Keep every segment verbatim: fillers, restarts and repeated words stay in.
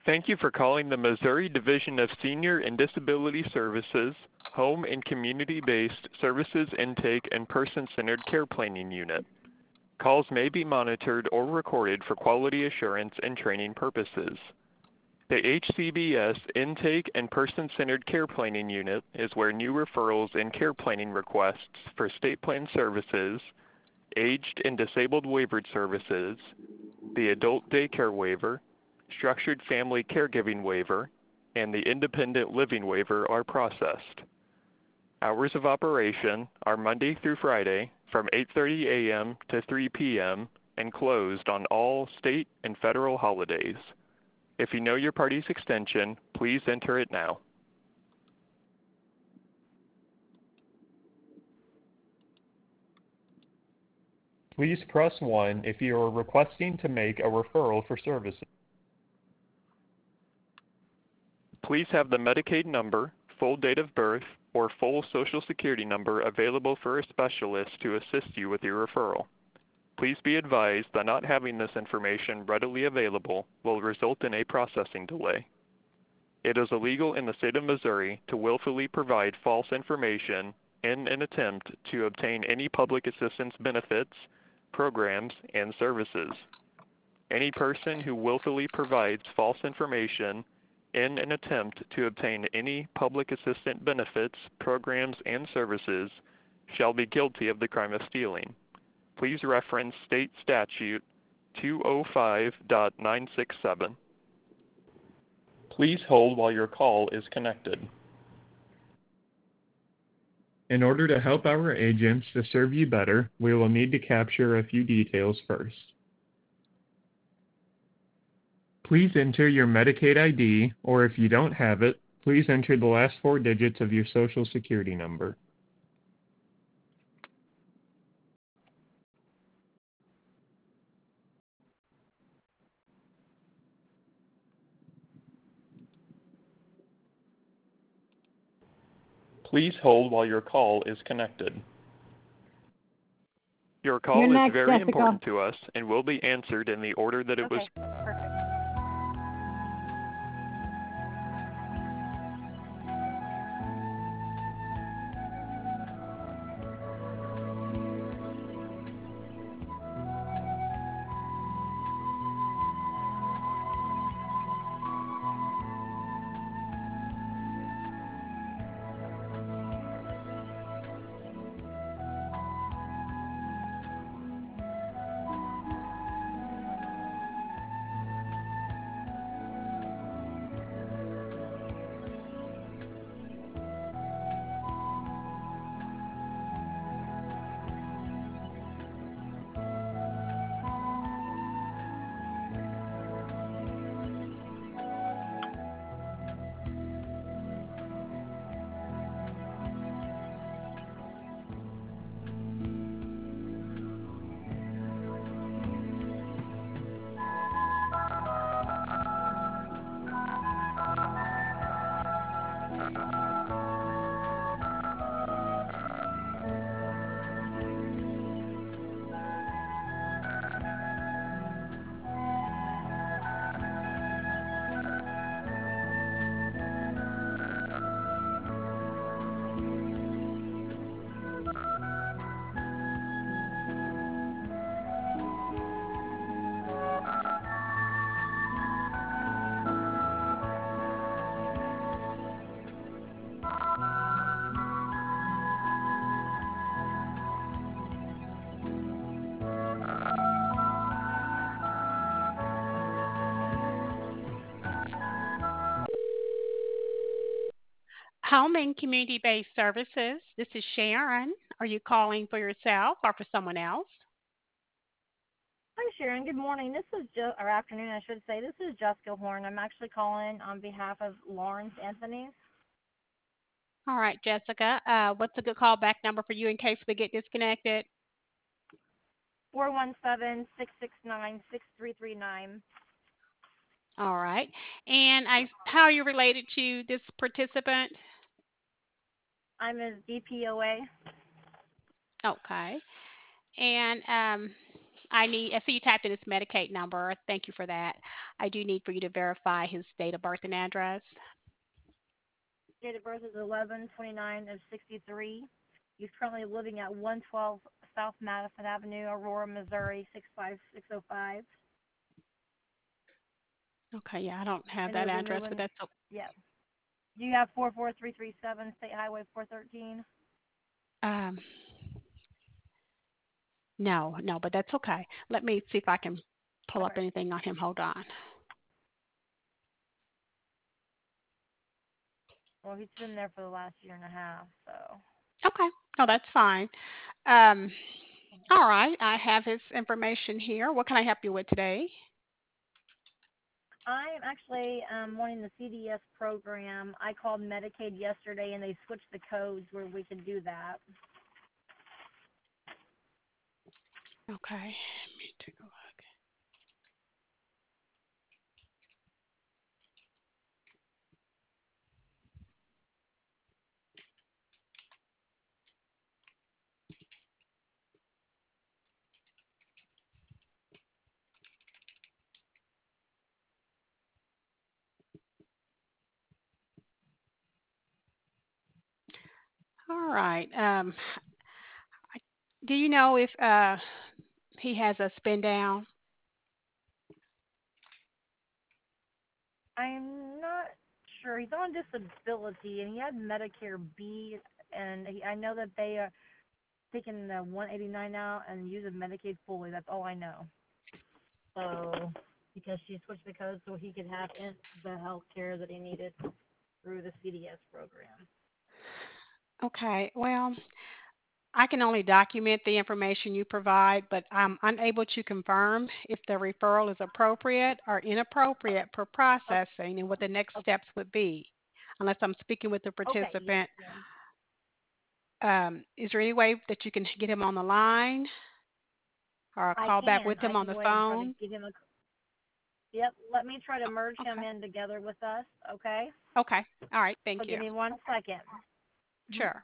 Thank you for calling the Missouri Division of Senior and Disability Services Home and Community-Based Services Intake and Person-Centered Care Planning Unit. Calls may be monitored or recorded for quality assurance and training purposes. The H C B S Intake and Person-Centered Care Planning Unit is where new referrals and care planning requests for state plan services, aged and disabled waivered services, the adult daycare waiver, structured family caregiving waiver, and the independent living waiver are processed. Hours of operation are Monday through Friday from eight thirty a m to three p m and closed on all state and federal holidays. If you know your party's extension, please enter it now. Please press one if you are requesting to make a referral for services. Please have the Medicaid number, full date of birth, or full Social Security number available for a specialist to assist you with your referral. Please be advised that not having this information readily available will result in a processing delay. It is illegal in the state of Missouri to willfully provide false information in an attempt to obtain any public assistance benefits, programs, and services. Any person who willfully provides false information in an attempt to obtain any public assistance benefits, programs, and services shall be guilty of the crime of stealing. Please reference State Statute two oh five point nine six seven. Please hold while your call is connected. In order to help our agents to serve you better, we will need to capture a few details first. Please enter your Medicaid I D, or if you don't have it, please enter the last four digits of your Social Security number. Please hold while your call is connected. Your call You're is next, very Jessica. important to us and will be answered in the order that it was. Okay, perfect. Home and community-based services. This is Sharon. Are you calling for yourself or for someone else? Hi, Sharon. Good morning. This is jo- or afternoon, I should say. This is Jessica Horn. I'm actually calling on behalf of Lawrence Anthony. All right, Jessica. Uh, what's a good callback number for you in case we get disconnected? four one seven, six six nine, six three three nine. All right. And I, how are you related to this participant? I'm his D P O A. Okay. And um, I need, I see you typed in his Medicaid number. Thank you for that. I do need for you to verify his date of birth and address. Date of birth is eleven twenty-nine of sixty-three. He's currently living at one twelve South Madison Avenue, Aurora, Missouri, six five six oh five. Okay, yeah, I don't have And that he'll be address, but moving, that's o- yeah. Do you have four four three three seven State Highway four thirteen? um no, no, but that's okay. Let me see if I can pull up Okay. anything on him. Hold on. Well, he's been there for the last year and a half, so. Okay. No, that's fine. Um, all right. I have his information here. What can I help you with today? I'm actually um, wanting the C D S program. I called Medicaid yesterday, and they switched the codes where we could do that. Okay. Let me take a look. All right. Um, do you know if uh he has a spin down? I'm not sure. He's on disability, and he had Medicare B, and he, I know that they are taking the one eighty-nine out and using Medicaid fully. That's all I know. So, because she switched the code so he could have in, the health care that he needed through the C D S program. Okay. Well, I can only document the information you provide, but I'm unable to confirm if the referral is appropriate or inappropriate for Oh, processing and what the next oh, steps would be, unless I'm speaking with the okay, yes, participant. ma'am. Um, is there any way that you can get him on the line or I call back can. with I him on can the go ahead and try to phone? give him a. Yep, let me try to merge him Okay. in together with us, okay? Okay. All right. So Thank give you. me one second. Mhm. Sure.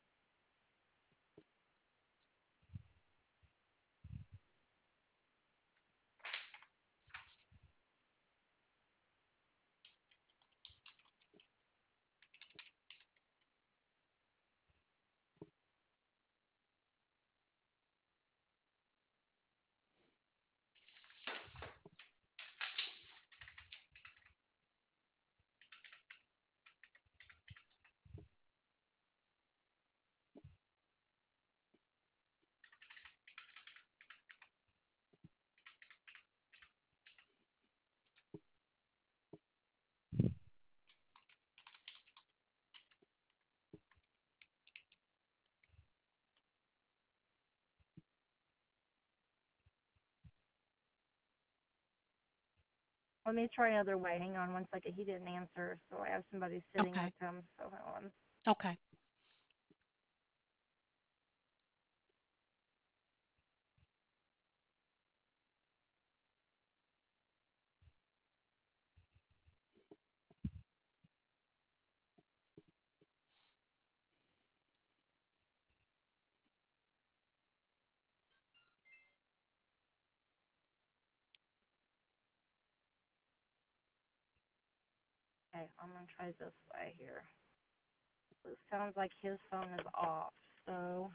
Let me try another way. Hang on one second. He didn't answer, so I have somebody sitting Okay. with him. So hold on. Okay. Okay, I'm gonna try this way here. It sounds like his phone is off. So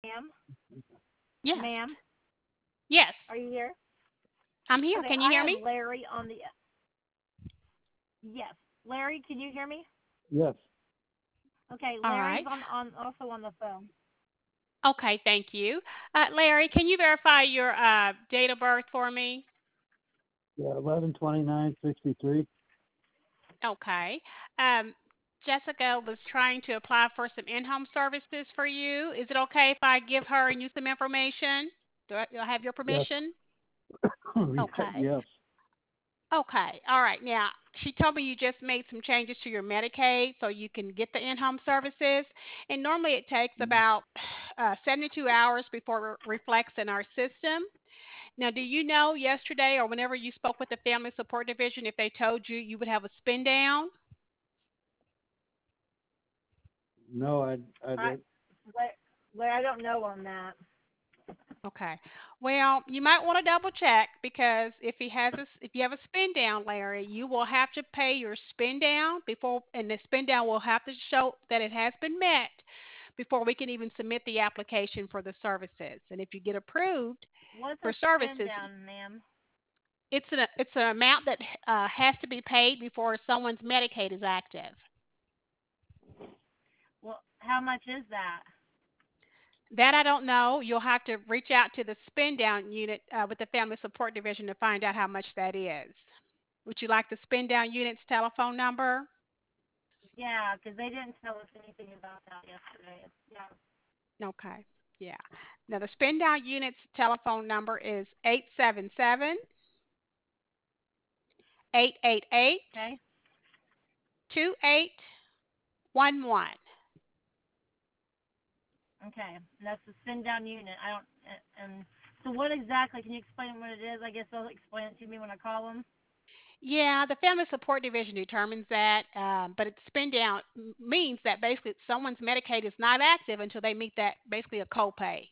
Ma'am, Yes. ma'am, Yes. are you here? I'm here. Okay, Can you I hear have me? Larry on the. Yes, Larry, can you hear me? Yes. Okay, All Larry's right. on on also on the phone. Okay, thank you. Uh, Larry, can you verify your uh, date of birth for me? Yeah, eleven twenty-nine sixty-three. Okay. Um, Jessica was trying to apply for some in-home services for you. Is it okay if I give her and you some information? Do I, do I have your Yes. permission? Okay. Yes. Okay. All right. Now, she told me you just made some changes to your Medicaid so you can get the in-home services. And normally it takes about uh, seventy-two hours before it reflects in our system. Now, do you know yesterday or whenever you spoke with the Family Support Division if they told you you would have a spin down? No, I, I I, did. Larry, I don't know on that. Okay. Well, you might want to double check because if he has a, if you have a spin down, Larry, you will have to pay your spin down before, and the spin down will have to show that it has been met before we can even submit the application for the services. And if you get approved What's a for spin services, down, ma'am? it's an it's an amount that uh, has to be paid before someone's Medicaid is active. Well, how much is that? That I don't know. You'll have to reach out to the spin down unit uh, with the Family Support Division to find out how much that is. Would you like the spin down unit's telephone number? Yeah, because they didn't tell us anything about that yesterday. Yeah. Okay. Yeah. Now the spin down unit's telephone number is eight seven seven, eight eight eight, Okay. two eight one one. Okay. And that's the spin down unit. I don't. And so, what exactly? Can you explain what it is? I guess they'll explain it to me when I call them. Yeah, the Family Support Division determines that, um, but it's spin down m- means that basically someone's Medicaid is not active until they meet that basically a copay.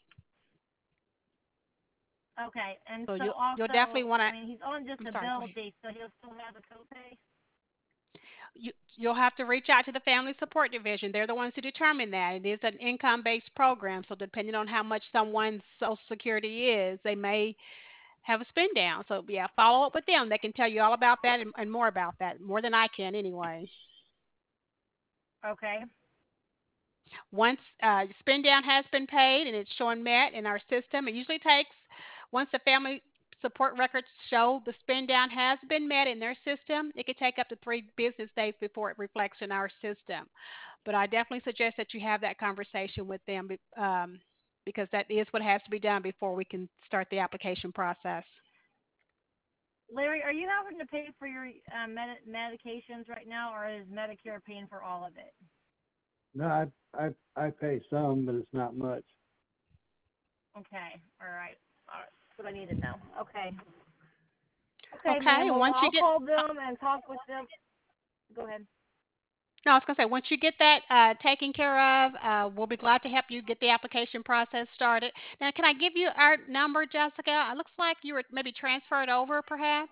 Okay. And So so you'll you'll definitely also, want to. I mean, he's on I'm sorry. Go ahead. disability, so he'll still have a copay. You, you'll have to reach out to the Family Support Division. They're the ones who determine that. It is an income-based program, so depending on how much someone's Social Security is, they may have a spin down. So yeah, follow up with them. They can tell you all about that and, and more about that, more than I can anyway. Okay. Once uh, spin down has been paid and it's showing met in our system, it usually takes once the family support records show the spin down has been met in their system, it could take up to three business days before it reflects in our system. But I definitely suggest that you have that conversation with them um, because that is what has to be done before we can start the application process. Larry, are you having to pay for your uh, med- medications right now, or is Medicare paying for all of it? No, I, I, I pay some, but it's not much. Okay. All right. All right. That's what I need to know. Okay. Okay, Okay, ma'am. and Well, once you I'll get, call them and talk with them. Go ahead. no, I was going to say, once you get that uh, taken care of, uh, we'll be glad to help you get the application process started. Now, can I give you our number, Jessica? It looks like you were maybe transferred over, perhaps.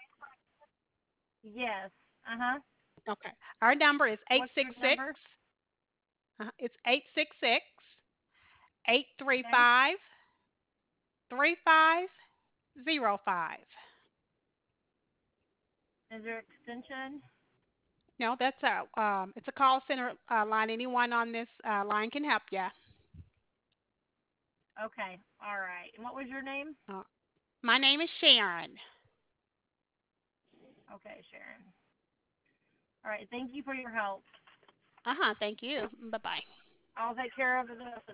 Yes. Uh huh. Okay. Our number is eight What's six your six. number? Uh, it's eight six six, eight three Okay. five, three five zero five. Is there extension? No, that's a um, it's a call center uh, line. Anyone on this uh, line can help you. Okay. All right. And what was your name? Uh, my name is Sharon. Okay, Sharon. All right. Thank you for your help. Uh huh. Thank you. Bye bye. I'll take care of the